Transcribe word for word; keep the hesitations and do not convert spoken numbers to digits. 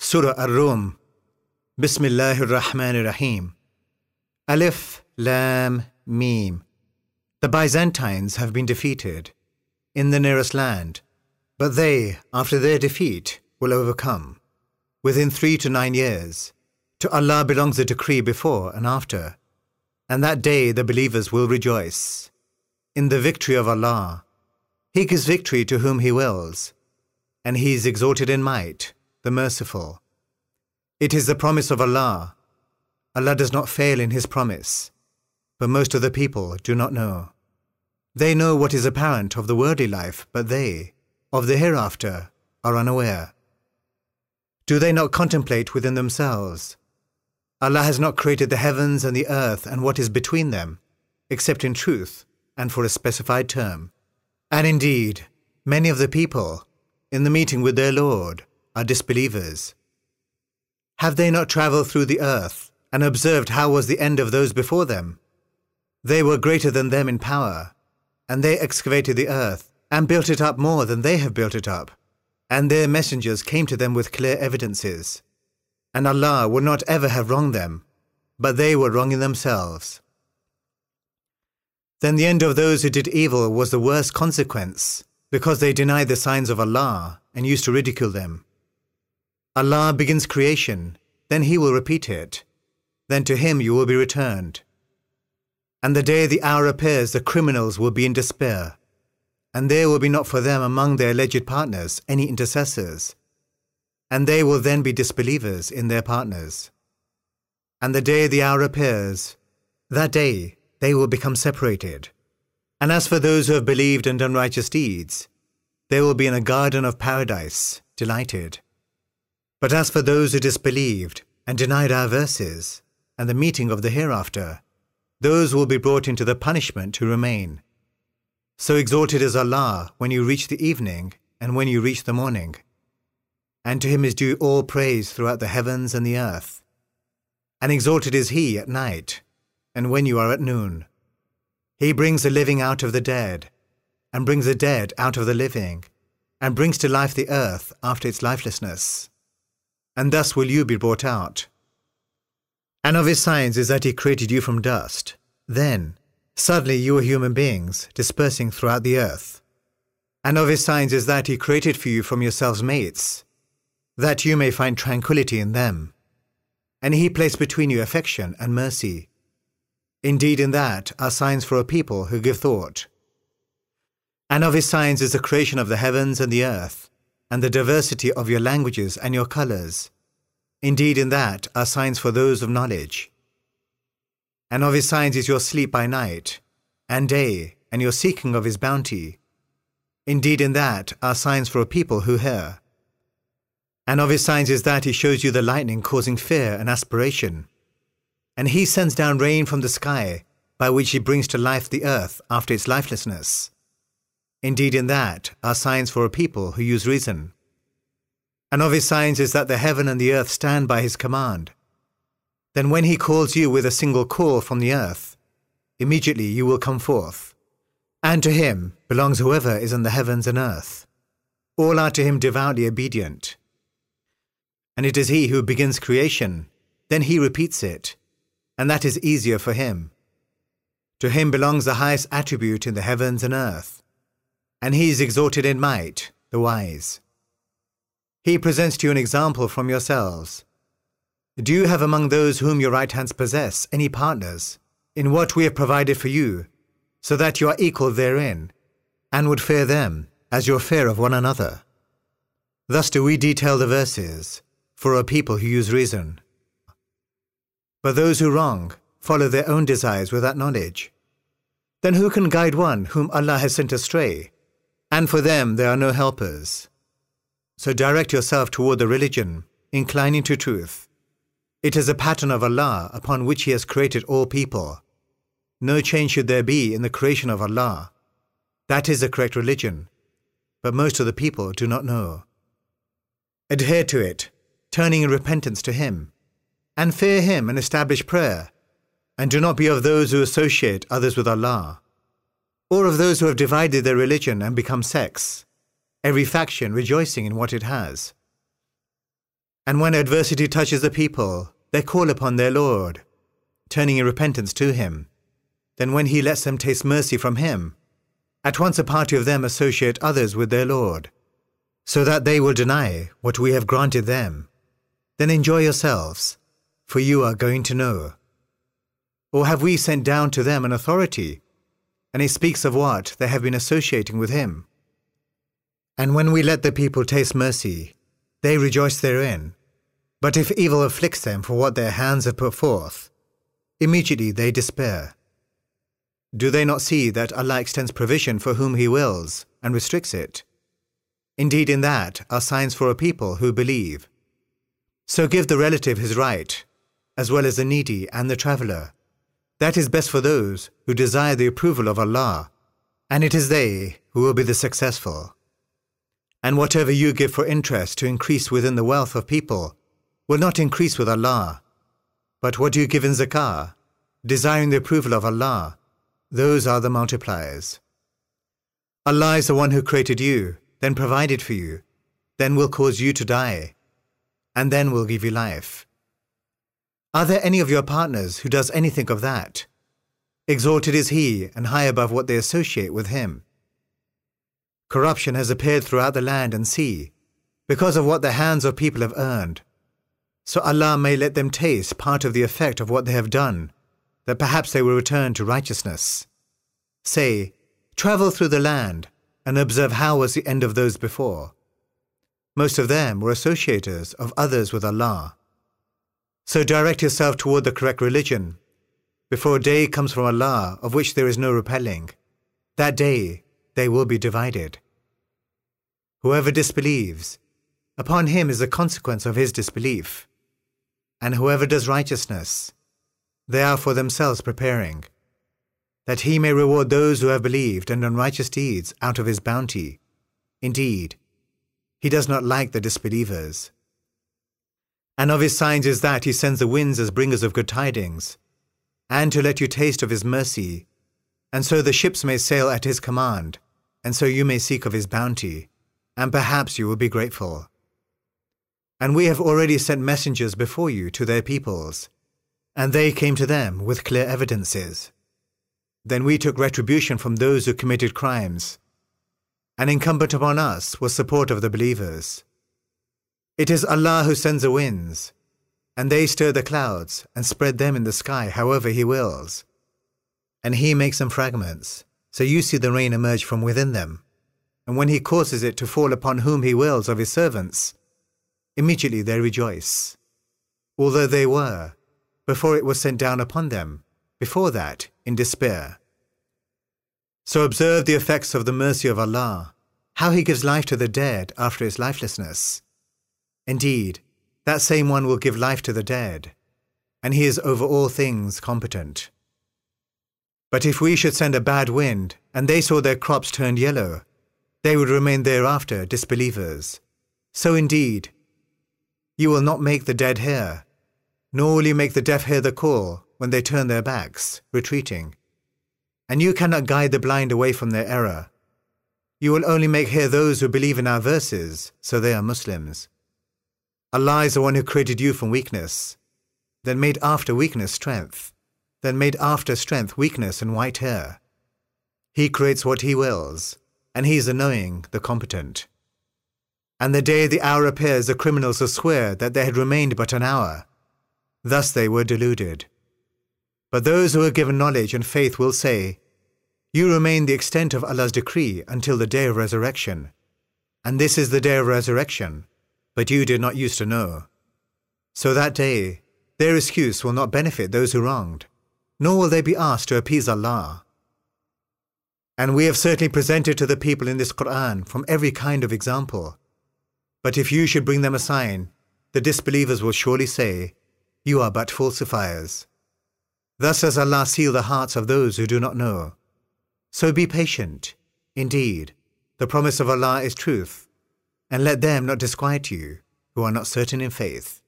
Surah Ar-Rum. Bismillahir Rahmanir Rahim. Alif, Lam, Mim. The Byzantines have been defeated in the nearest land, but they, after their defeat, will overcome within three to nine years. To Allah belongs the decree before and after, and that day the believers will rejoice in the victory of Allah. He gives victory to whom He wills, and He is exalted in might, the merciful. It is the promise of Allah. Allah does not fail in His promise, but most of the people do not know. They know what is apparent of the worldly life, but they, of the hereafter, are unaware. Do they not contemplate within themselves? Allah has not created the heavens and the earth and what is between them, except in truth and for a specified term. And indeed, many of the people, in the meeting with their Lord, are disbelievers. Have they not travelled through the earth and observed how was the end of those before them? They were greater than them in power, and they excavated the earth and built it up more than they have built it up, and their messengers came to them with clear evidences. And Allah would not ever have wronged them, but they were wronging themselves. Then the end of those who did evil was the worst consequence, because they denied the signs of Allah and used to ridicule them. Allah begins creation, then He will repeat it. Then to Him you will be returned. And the day the hour appears, the criminals will be in despair, and there will be not for them among their alleged partners any intercessors, and they will then be disbelievers in their partners. And the day the hour appears, that day they will become separated. And as for those who have believed and done righteous deeds, they will be in a garden of paradise, delighted. But as for those who disbelieved and denied our verses and the meeting of the hereafter, those will be brought into the punishment to remain. So exalted is Allah when you reach the evening and when you reach the morning. And to Him is due all praise throughout the heavens and the earth. And exalted is He at night, and when you are at noon. He brings the living out of the dead, and brings the dead out of the living, and brings to life the earth after its lifelessness. And thus will you be brought out. And of His signs is that He created you from dust. Then, suddenly you were human beings, dispersing throughout the earth. And of His signs is that He created for you from yourselves mates, that you may find tranquility in them. And He placed between you affection and mercy. Indeed, in that are signs for a people who give thought. And of His signs is the creation of the heavens and the earth, and the diversity of your languages and your colours. Indeed, in that are signs for those of knowledge. And of His signs is your sleep by night and day, and your seeking of His bounty. Indeed, in that are signs for a people who hear. And of His signs is that He shows you the lightning causing fear and aspiration. And He sends down rain from the sky, by which He brings to life the earth after its lifelessness. Indeed, in that are signs for a people who use reason. And of His signs is that the heaven and the earth stand by His command. Then when He calls you with a single call from the earth, immediately you will come forth. And to Him belongs whoever is in the heavens and earth. All are to Him devoutly obedient. And it is He who begins creation, then He repeats it, and that is easier for Him. To Him belongs the highest attribute in the heavens and earth, and He is exalted in might, the wise. He presents to you an example from yourselves. Do you have among those whom your right hands possess any partners in what we have provided for you, so that you are equal therein, and would fear them as your fear of one another? Thus do we detail the verses for a people who use reason. But those who wrong follow their own desires without knowledge. Then who can guide one whom Allah has sent astray? And for them there are no helpers. So direct yourself toward the religion, inclining to truth. It is a pattern of Allah upon which He has created all people. No change should there be in the creation of Allah. That is the correct religion, but most of the people do not know. Adhere to it, turning in repentance to Him, and fear Him and establish prayer, and do not be of those who associate others with Allah, or of those who have divided their religion and become sects, every faction rejoicing in what it has. And when adversity touches the people, they call upon their Lord, turning in repentance to Him. Then when He lets them taste mercy from Him, at once a party of them associate others with their Lord, so that they will deny what we have granted them. Then enjoy yourselves, for you are going to know. Or have we sent down to them an authority? And He speaks of what they have been associating with Him. And when we let the people taste mercy, they rejoice therein. But if evil afflicts them for what their hands have put forth, immediately they despair. Do they not see that Allah extends provision for whom He wills and restricts it? Indeed, in that are signs for a people who believe. So give the relative his right, as well as the needy and the traveller. That is best for those who desire the approval of Allah, and it is they who will be the successful. And whatever you give for interest to increase within the wealth of people will not increase with Allah. But what you give in zakah, desiring the approval of Allah, those are the multipliers. Allah is the one who created you, then provided for you, then will cause you to die, and then will give you life. Are there any of your partners who does anything of that? Exalted is He and high above what they associate with Him. Corruption has appeared throughout the land and sea, because of what the hands of people have earned. So Allah may let them taste part of the effect of what they have done, that perhaps they will return to righteousness. Say, travel through the land, and observe how was the end of those before. Most of them were associators of others with Allah. So direct yourself toward the correct religion, before a day comes from Allah of which there is no repelling. That day they will be divided. Whoever disbelieves, upon him is the consequence of his disbelief. And whoever does righteousness, they are for themselves preparing, that He may reward those who have believed and done righteous deeds out of His bounty. Indeed, He does not like the disbelievers. And of His signs is that He sends the winds as bringers of good tidings, and to let you taste of His mercy, and so the ships may sail at His command, and so you may seek of His bounty, and perhaps you will be grateful. And we have already sent messengers before you to their peoples, and they came to them with clear evidences. Then we took retribution from those who committed crimes, and incumbent upon us was support of the believers. It is Allah who sends the winds, and they stir the clouds and spread them in the sky however He wills. And He makes them fragments, so you see the rain emerge from within them. And when He causes it to fall upon whom He wills of His servants, immediately they rejoice, although they were, before it was sent down upon them, before that, in despair. So observe the effects of the mercy of Allah, how He gives life to the dead after its lifelessness. Indeed, that same one will give life to the dead, and He is over all things competent. But if we should send a bad wind, and they saw their crops turned yellow, they would remain thereafter disbelievers. So indeed, you will not make the dead hear, nor will you make the deaf hear the call when they turn their backs, retreating. And you cannot guide the blind away from their error. You will only make hear those who believe in our verses, so they are Muslims. Allah is the one who created you from weakness, then made after weakness strength, then made after strength weakness and white hair. He creates what He wills, and He is the knowing, the competent. And the day the hour appears, the criminals will swear that they had remained but an hour. Thus they were deluded. But those who are given knowledge and faith will say, You remain the extent of Allah's decree until the day of resurrection. And this is the day of resurrection, but you did not used to know. So that day, their excuse will not benefit those who wronged, nor will they be asked to appease Allah. And we have certainly presented to the people in this Qur'an from every kind of example. But if you should bring them a sign, the disbelievers will surely say, You are but falsifiers. Thus does Allah seal the hearts of those who do not know. So be patient. Indeed, the promise of Allah is truth, and let them not disquiet you who are not certain in faith.